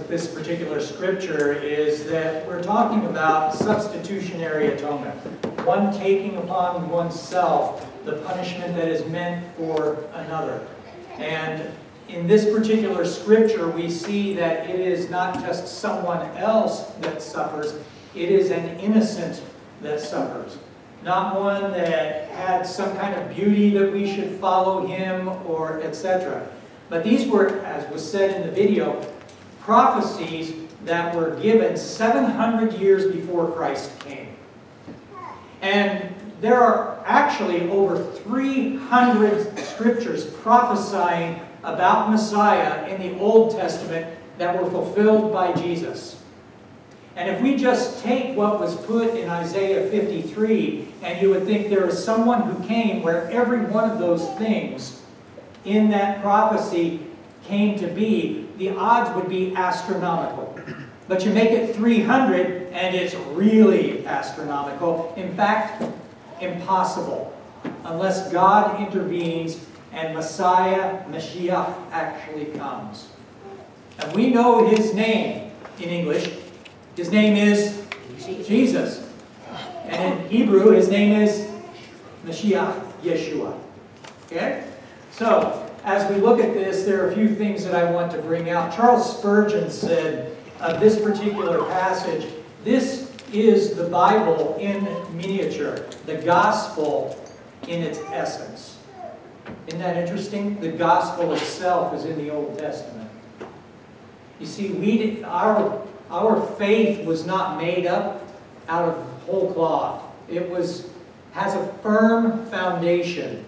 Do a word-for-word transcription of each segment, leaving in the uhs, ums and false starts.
with this particular scripture is that we're talking about substitutionary atonement. One taking upon oneself the punishment that is meant for another. And in this particular scripture, we see that it is not just someone else that suffers, it is an innocent that suffers. Not one that had some kind of beauty that we should follow him or et cetera. But these were, as was said in the video, prophecies that were given seven hundred years before Christ came. And there are actually over three hundred scriptures prophesying about Messiah in the Old Testament that were fulfilled by Jesus. And if we just take what was put in Isaiah fifty-three, and you would think there is someone who came where every one of those things in that prophecy came to be, the odds would be astronomical. But you make it three hundred, and it's really astronomical. In fact, impossible, unless God intervenes and Messiah, Mashiach, actually comes. And we know his name in English. His name is Jesus. And in Hebrew, his name is Mashiach, Yeshua. Okay? So, as we look at this, there are a few things that I want to bring out. Charles Spurgeon said of this particular passage, this is the Bible in miniature, the gospel in its essence. Isn't that interesting? The gospel itself is in the Old Testament. You see, we did, our, our faith was not made up out of whole cloth. It was, has a firm foundation.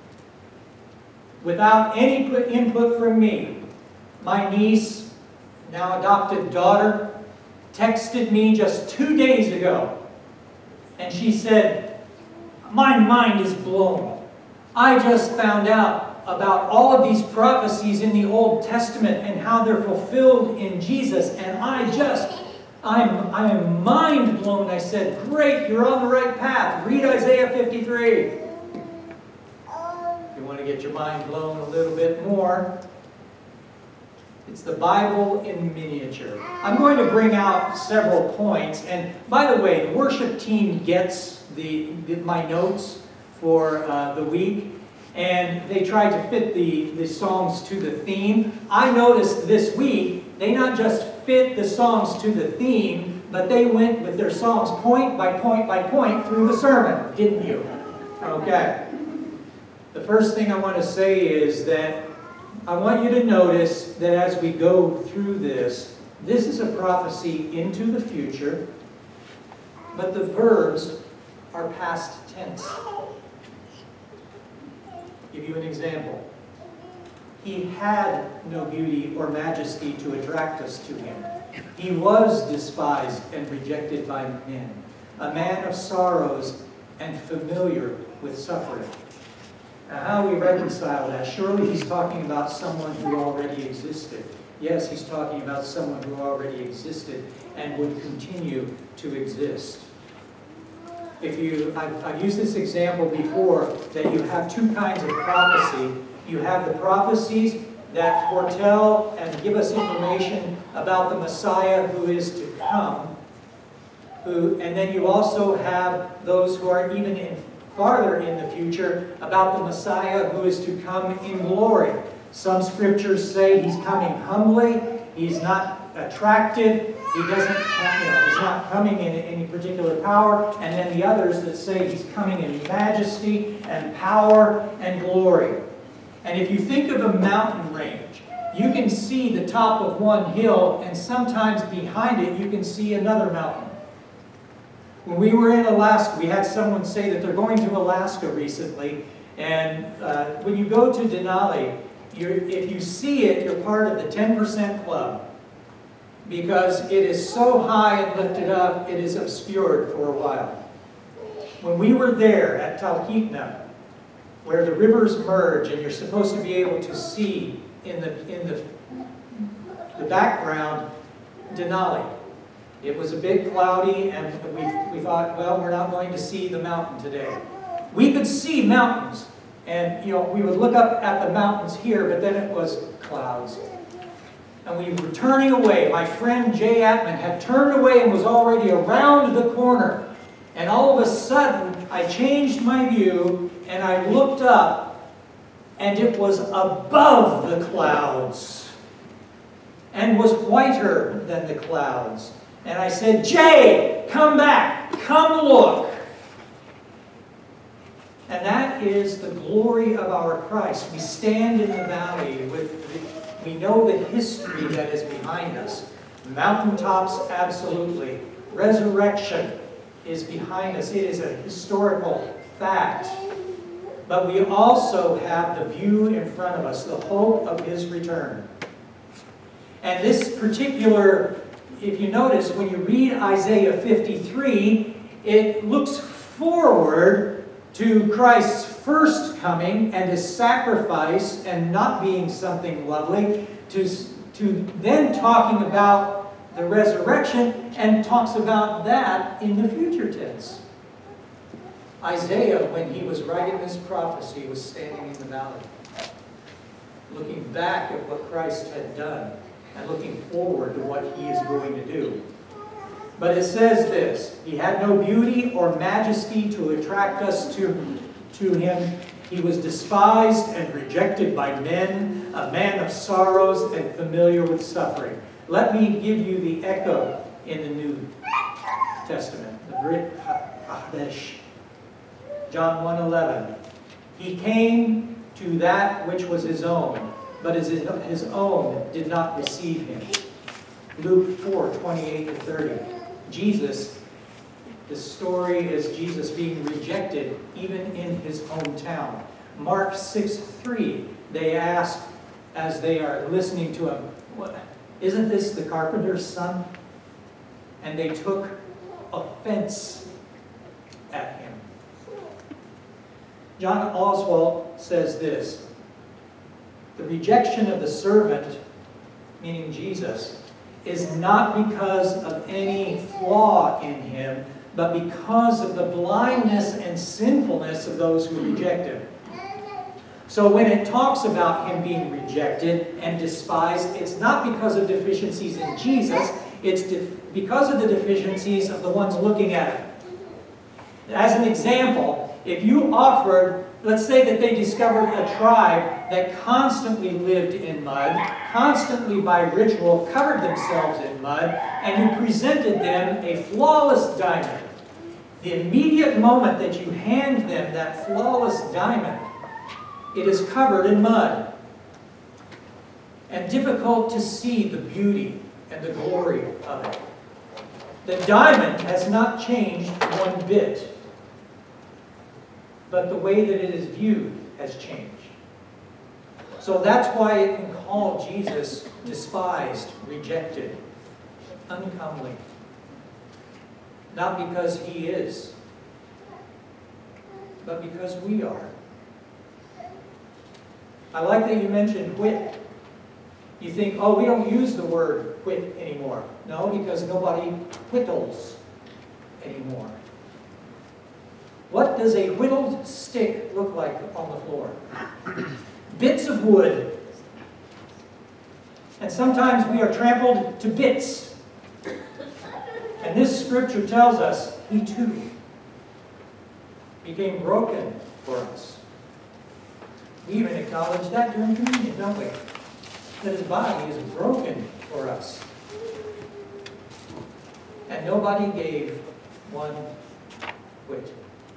Without any input from me, my niece, now adopted daughter, texted me just two days ago. And she said, "My mind is blown. I just found out about all of these prophecies in the Old Testament and how they're fulfilled in Jesus. And I just, I'm, I am mind blown." I said, "Great, you're on the right path. Read Isaiah fifty-three. You want to get your mind blown a little bit more? It's the Bible in miniature. I'm going to bring out several points. And by the way, the worship team gets the, the my notes for uh, the week. And they tried to fit the, the songs to the theme. I noticed this week, they not just fit the songs to the theme, but they went with their songs point by point by point through the sermon, didn't you? Okay. The first thing I want to say is that I want you to notice that as we go through this, this is a prophecy into the future, but the verbs are past tense. Give you an example. He had no beauty or majesty to attract us to him. He was despised and rejected by men, a man of sorrows and familiar with suffering. Now, how do we reconcile that? Surely he's talking about someone who already existed. Yes, he's talking about someone who already existed and would continue to exist. If you, I've, I've used this example before, that you have two kinds of prophecy. You have the prophecies that foretell and give us information about the Messiah who is to come. Who, and then you also have those who are even in, farther in the future about the Messiah who is to come in glory. Some scriptures say he's coming humbly, he's not attractive, he doesn't, you know, he's not coming in any particular power, and then the others that say he's coming in majesty and power and glory. And if you think of a mountain range, you can see the top of one hill, and sometimes behind it you can see another mountain. When we were in Alaska, we had someone say that they're going to Alaska recently, and uh, when you go to Denali, you're, if you see it, you're part of the ten percent club, because it is so high and lifted up, it is obscured for a while. When we were there at Talkeetna, where the rivers merge and you're supposed to be able to see in the, in the, the background Denali, it was a bit cloudy, and we, we thought, well, we're not going to see the mountain today. We could see mountains, and you know, we would look up at the mountains here, but then it was clouds. And we were turning away. My friend Jay Atman had turned away and was already around the corner. And all of a sudden, I changed my view and I looked up, and it was above the clouds and was whiter than the clouds. And I said, Jay, come back, come look. And that is the glory of our Christ. We stand in the valley with, the, we know the history that is behind us. Mountaintops, absolutely. Resurrection is behind us. It is a historical fact. But we also have the view in front of us, the hope of His return. And this particular, if you notice, when you read Isaiah fifty-three, it looks forward to Christ's first coming and His sacrifice and not being something lovely, to, to then talking about the resurrection, and talks about that in the future tense. Isaiah, when he was writing this prophecy, was standing in the valley, looking back at what Christ had done and looking forward to what He is going to do. But it says this, He had no beauty or majesty to attract us to, to Him. He was despised and rejected by men, a man of sorrows and familiar with suffering. Let me give you the echo in the New Testament, the Brit Hadesh. John one eleven. He came to that which was His own, but his, his own did not receive Him. Luke four twenty-eight to thirty. Jesus, the story is Jesus being rejected even in His hometown. Mark six three. They ask, as they are listening to Him, what, isn't this the carpenter's son? And they took offense at Him. John Oswalt says this, the rejection of the servant, meaning Jesus, is not because of any flaw in Him, but because of the blindness and sinfulness of those who reject Him. So when it talks about Him being rejected and despised, it's not because of deficiencies in Jesus, it's because of the deficiencies of the ones looking at Him. As an example, if you offered, let's say that they discovered a tribe that constantly lived in mud, constantly by ritual covered themselves in mud, and you presented them a flawless diamond. The immediate moment that you hand them that flawless diamond, it is covered in mud and difficult to see the beauty and the glory of it. The diamond has not changed one bit, but the way that it is viewed has changed. So that's why it can call Jesus despised, rejected, uncomely. Not because He is, but because we are. I like that you mentioned whit. You think, oh, we don't use the word whit anymore. No, because nobody whittles anymore. What does a whittled stick look like on the floor? Bits of wood. And sometimes we are trampled to bits. And this scripture tells us He too became broken for us. We even acknowledge that during communion, don't we? That His body is broken for us. And nobody gave one whit.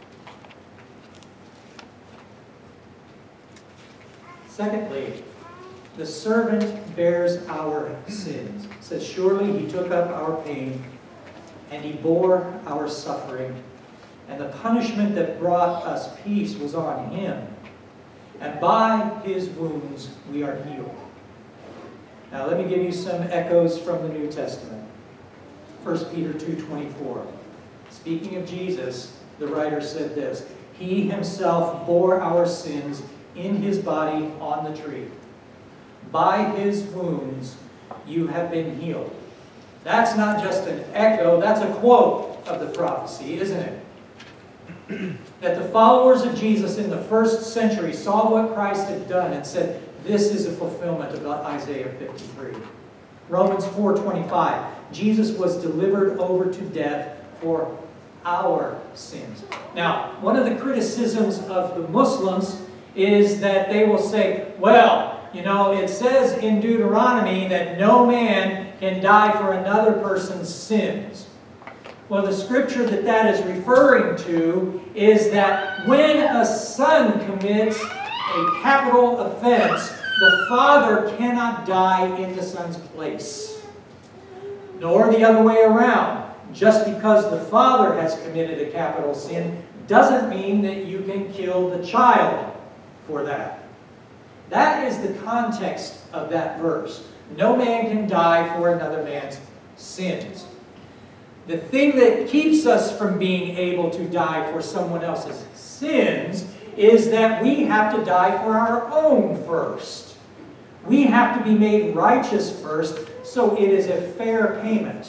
Secondly, the servant bears our sins. It says, surely He took up our pain, and He bore our suffering, and the punishment that brought us peace was on Him, and by His wounds we are healed. Now let me give you some echoes from the New Testament. First Peter two twenty-four. Speaking of Jesus, the writer said this, He Himself bore our sins in His body on the tree. By His wounds you have been healed. That's not just an echo, that's a quote of the prophecy, isn't it? That the followers of Jesus in the first century saw what Christ had done and said, this is a fulfillment of Isaiah fifty-three. Romans four twenty-five, Jesus was delivered over to death for our sins. Now, one of the criticisms of the Muslims is that they will say, well, you know, it says in Deuteronomy that no man can die for another person's sins. Well, the scripture that that is referring to is that when a son commits a capital offense, the father cannot die in the son's place. Nor the other way around. Just because the father has committed a capital sin doesn't mean that you can kill the child for that. That is the context of that verse. No man can die for another man's sins. The thing that keeps us from being able to die for someone else's sins is that we have to die for our own first. We have to be made righteous first, so it is a fair payment.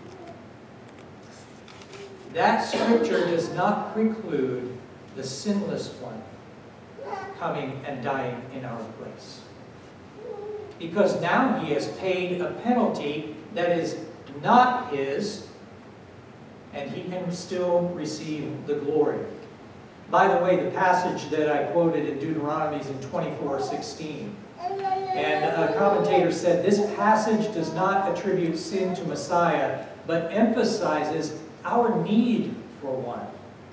That scripture does not preclude the sinless one coming and dying in our place. Because now he has paid a penalty that is not his, and he can still receive the glory. By the way, the passage that I quoted in Deuteronomy is in twenty-four sixteen. And a commentator said, this passage does not attribute sin to Messiah, but emphasizes our need for one.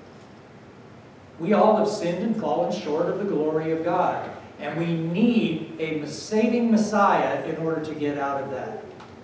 We all have sinned and fallen short of the glory of God. And we need a saving Messiah in order to get out of that.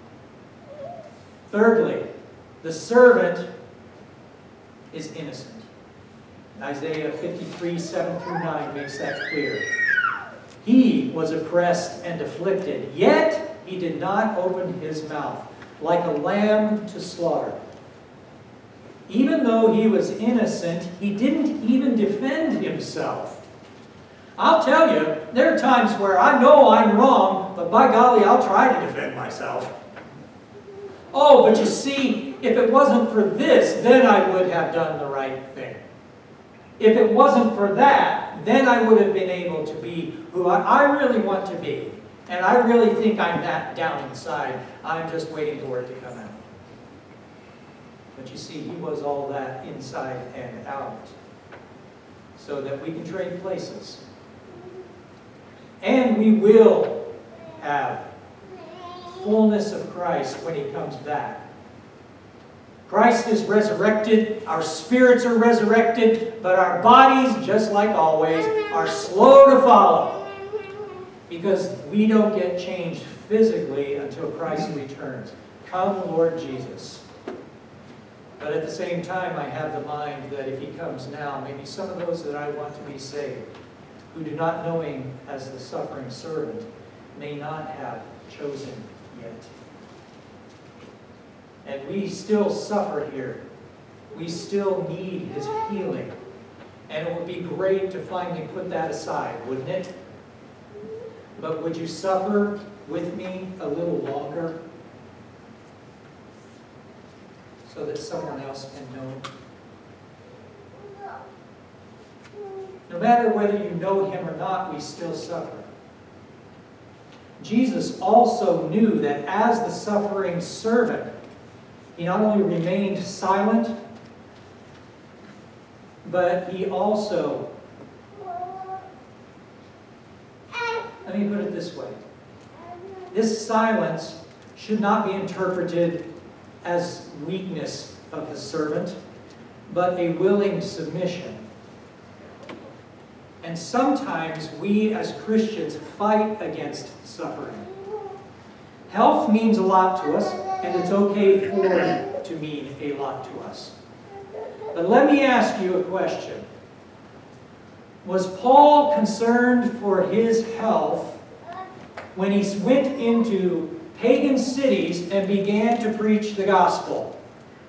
Thirdly, the servant is innocent. Isaiah fifty-three, seven through nine makes that clear. He was oppressed and afflicted, yet he did not open his mouth, like a lamb to slaughter. Even though he was innocent, he didn't even defend himself. I'll tell you, there are times where I know I'm wrong, but by golly, I'll try to defend myself. Oh, but you see, if it wasn't for this, then I would have done the right thing. If it wasn't for that, then I would have been able to be who I, I really want to be. And I really think I'm that down inside. I'm just waiting for it to come out. But you see, he was all that inside and out, so that we can trade places. And we will have fullness of Christ when he comes back. Christ is resurrected, our spirits are resurrected, but our bodies, just like always, are slow to follow. Because we don't get changed physically until Christ returns. Come, Lord Jesus. But at the same time, I have the mind that if he comes now, maybe some of those that I want to be saved, who do not know him as the suffering servant, may not have chosen yet. And we still suffer here. We still need his healing. And it would be great to finally put that aside, wouldn't it? But would you suffer with me a little longer, so that someone else can know? No matter whether you know him or not, we still suffer. Jesus also knew that as the suffering servant, he not only remained silent, but he also, let me put it this way, this silence should not be interpreted as weakness of the servant, but a willing submission. And sometimes we as Christians fight against suffering. Health means a lot to us, and it's okay for it to mean a lot to us. But let me ask you a question. Was Paul concerned for his health when he went into pagan cities and began to preach the gospel?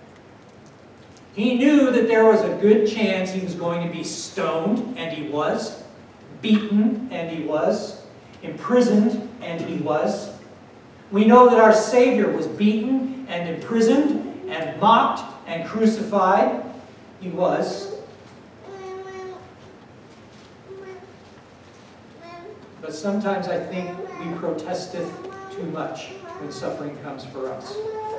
He knew that there was a good chance he was going to be stoned, and he was, beaten, and he was, imprisoned, and he was. We know that our Savior was beaten and imprisoned and mocked and crucified. He was. But sometimes I think we protesteth too much. when suffering comes for us.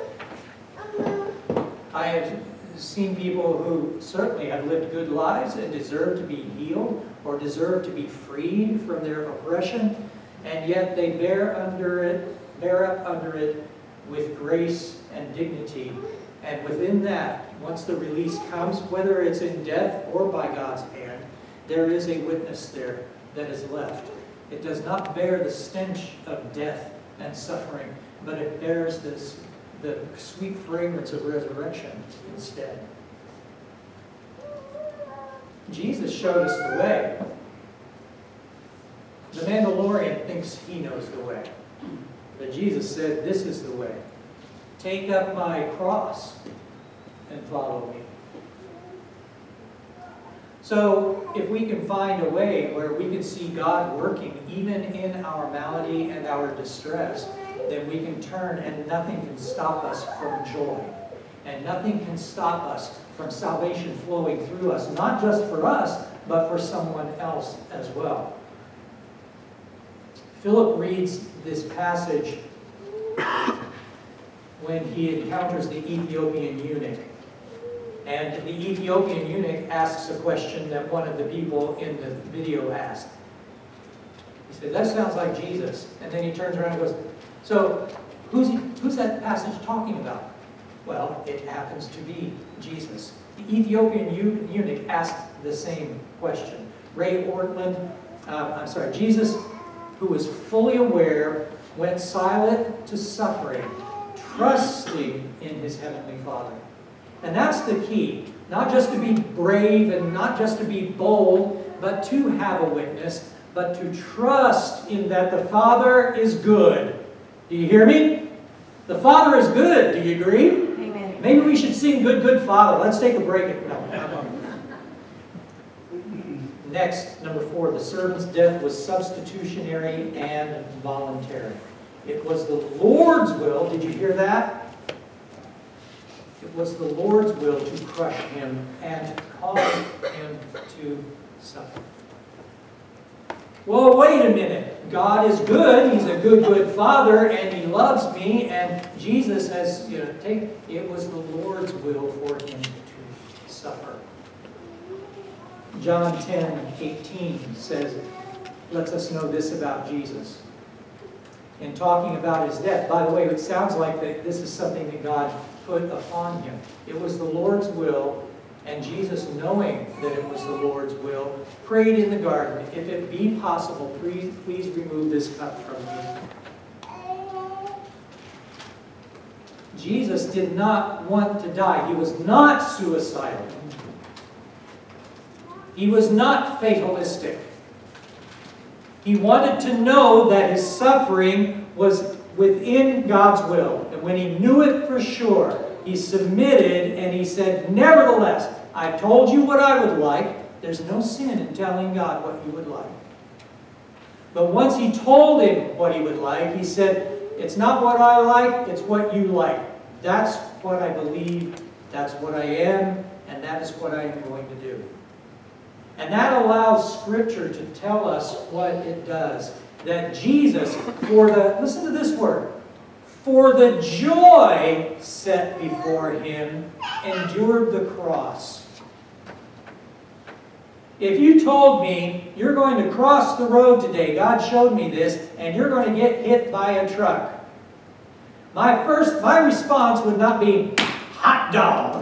I have seen people who certainly have lived good lives and deserve to be healed or deserve to be freed from their oppression, and yet they bear under it, bear up under it with grace and dignity. And within that, once the release comes, whether it's in death or by God's hand, there is a witness there that is left. It does not bear the stench of death and suffering, but it bears this, the sweet fragrance of resurrection instead. Jesus showed us the way. The Mandalorian thinks he knows the way. But Jesus said, this is the way. Take up my cross and follow me. So if we can find a way where we can see God working even in our malady and our distress, then we can turn and nothing can stop us from joy. And nothing can stop us from salvation flowing through us, not just for us, but for someone else as well. Philip reads this passage when he encounters the Ethiopian eunuch. And the Ethiopian eunuch asks a question that one of the people in the video asked. He said, that sounds like Jesus. And then he turns around and goes, so who's, he, who's that passage talking about? Well, it happens to be Jesus. The Ethiopian eunuch asked the same question. Ray Ortlund, um, I'm sorry, Jesus, who was fully aware, went silent to suffering, trusting in his heavenly Father. And that's the key. Not just to be brave and not just to be bold, but to have a witness, but to trust in that the Father is good. Do you hear me? The Father is good. Do you agree? Amen. Maybe we should sing Good, Good Father. Let's take a break. No. Next, number four, the servant's death was substitutionary and voluntary. It was the Lord's will. Did you hear that? It was the Lord's will to crush him and to cause him to suffer. Well, wait a minute. God is good. He's a good, good Father, and He loves me. And Jesus has, you know, take. It was the Lord's will for him to suffer. John ten eighteen says, lets us know this about Jesus. In talking about his death, by the way, it sounds like that this is something that God put upon him. It was the Lord's will, and Jesus, knowing that it was the Lord's will, prayed in the garden, if it be possible, please, please remove this cup from me. Jesus did not want to die. He was not suicidal. He was not fatalistic. He wanted to know that his suffering was within God's will. And when he knew it for sure, he submitted and he said, nevertheless, I've told you what I would like. There's no sin in telling God what you would like. But once he told him what he would like, he said, it's not what I like, it's what you like. That's what I believe, that's what I am, and that is what I am going to do. And that allows Scripture to tell us what it does. That Jesus, for the, listen to this word, for the joy set before him, endured the cross. If you told me, you're going to cross the road today, God showed me this, and you're going to get hit by a truck, my first, my response would not be, hot dog.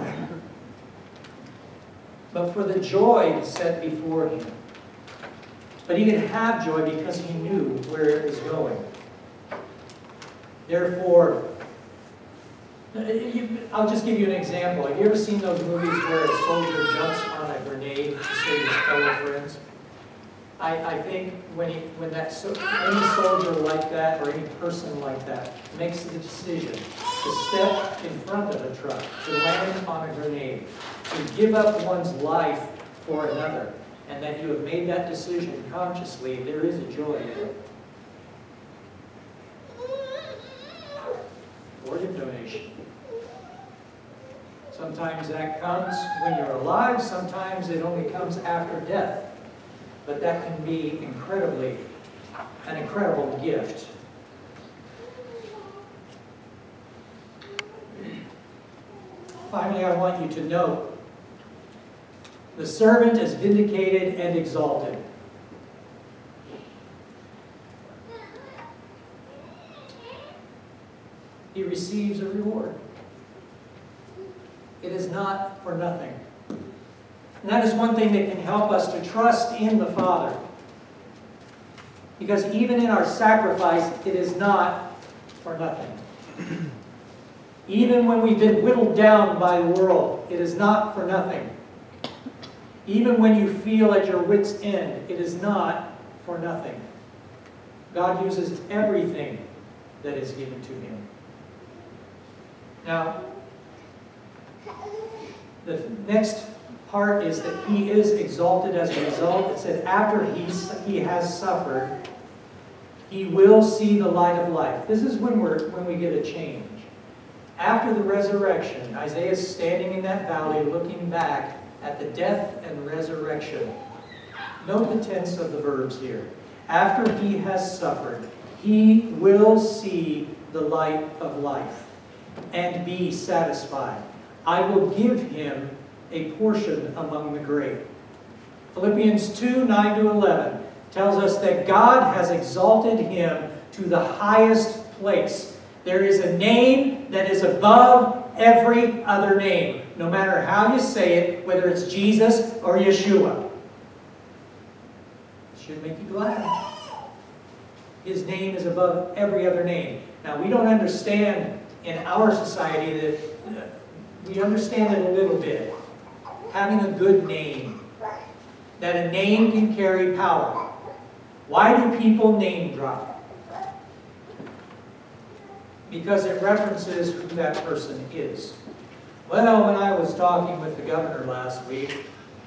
But for the joy set before him. But he could have joy because he knew where it was going. Therefore, I'll just give you an example. Have you ever seen those movies where a soldier jumps on a grenade to save his fellow friends? I, I think when, he, when that so, any soldier like that or any person like that makes the decision to step in front of a truck, to land on a grenade, to give up one's life for another, and that you have made that decision consciously, there is a joy in it. Organ donation. Sometimes that comes when you're alive, sometimes it only comes after death. But that can be incredibly, an incredible gift. finally, I want you to note, the servant is vindicated and exalted. He receives a reward. It is not for nothing. And that is one thing that can help us to trust in the Father. Because even in our sacrifice, it is not for nothing. Even when we've been whittled down by the world, it is not for nothing. Even when you feel at your wit's end, it is not for nothing. God uses everything that is given to Him. Now, the next part is that He is exalted as a result. It said after he, he has suffered, He will see the light of life. This is when, we're, when we get a change. After the resurrection, Isaiah is standing in that valley looking back at the death and resurrection. Note the tense of the verbs here. After He has suffered, He will see the light of life and be satisfied. I will give Him a portion among the great. Philippians two, nine to eleven tells us that God has exalted Him to the highest place. There is a name that is above every other name, no matter how you say it, whether it's Jesus or Yeshua. It should make you glad. His name is above every other name. Now, we don't understand in our society that, uh, we understand it a little bit. Having a good name. That a name can carry power. Why do people name drop? Because it references who that person is. Well, when I was talking with the governor last week,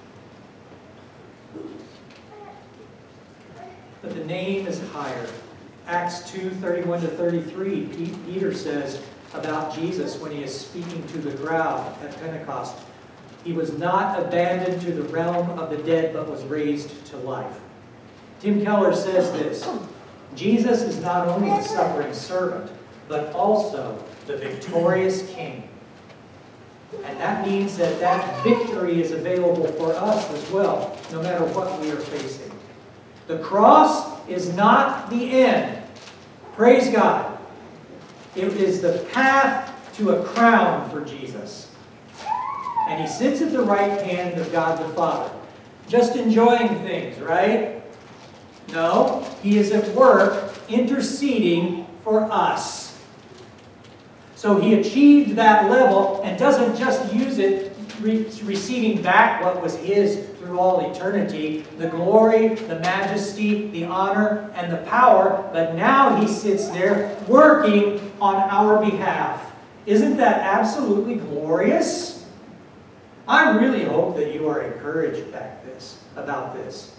but the name is higher. Acts two, thirty-one to thirty-three, Peter says about Jesus when he is speaking to the crowd at Pentecost, He was not abandoned to the realm of the dead, but was raised to life. Tim Keller says this, Jesus is not only the suffering servant, but also the victorious King. And that means that that victory is available for us as well, no matter what we are facing. The cross is not the end. Praise God. It is the path to a crown for Jesus. And He sits at the right hand of God the Father. Just enjoying things, right? No, He is at work interceding for us. So He achieved that level and doesn't just use it re receiving back what was His through all eternity, the glory, the majesty, the honor, and the power, but now He sits there working on our behalf. Isn't that absolutely glorious? I really hope that you are encouraged back this, about this.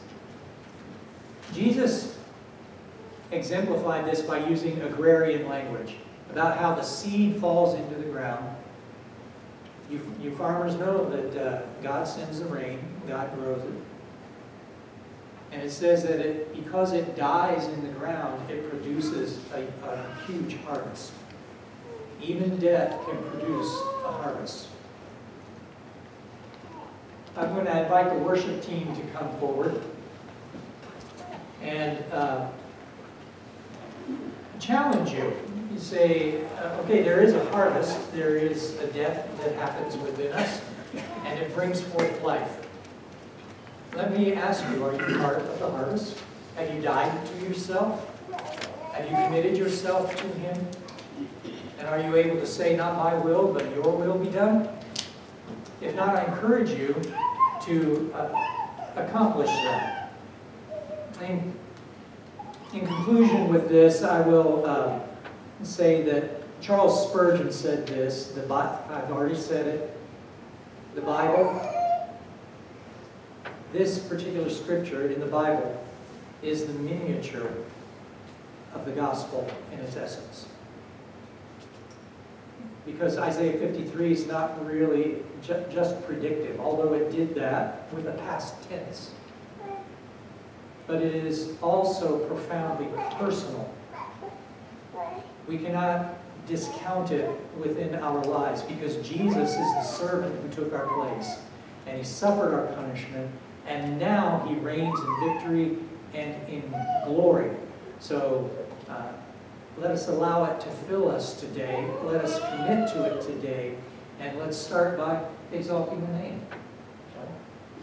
Jesus exemplified this by using agrarian language about how the seed falls into the ground. You, you farmers know that uh, God sends the rain, God grows it. And it says that it, because it dies in the ground, it produces a, a huge harvest. Even death can produce a harvest. I'm going to invite the worship team to come forward and uh, challenge you. You say, uh, okay, there is a harvest, there is a death that happens within us, and it brings forth life. Let me ask you, are you part of the harvest? Have you died to yourself? Have you committed yourself to Him? And are you able to say, not my will, but your will be done? If not, I encourage you to uh, accomplish that. In, in conclusion with this, I will uh, say that Charles Spurgeon said this. The Bi- I've already said it. The Bible, this particular scripture in the Bible, is the miniature of the gospel in its essence. Because Isaiah fifty-three is not really ju just predictive, although it did that with a past tense. But it is also profoundly personal. We cannot discount it within our lives, because Jesus is the servant who took our place, and he suffered our punishment, and now he reigns in victory and in glory. So uh, let us allow it to fill us today. Let us commit to it today, and let's start by exalting the name.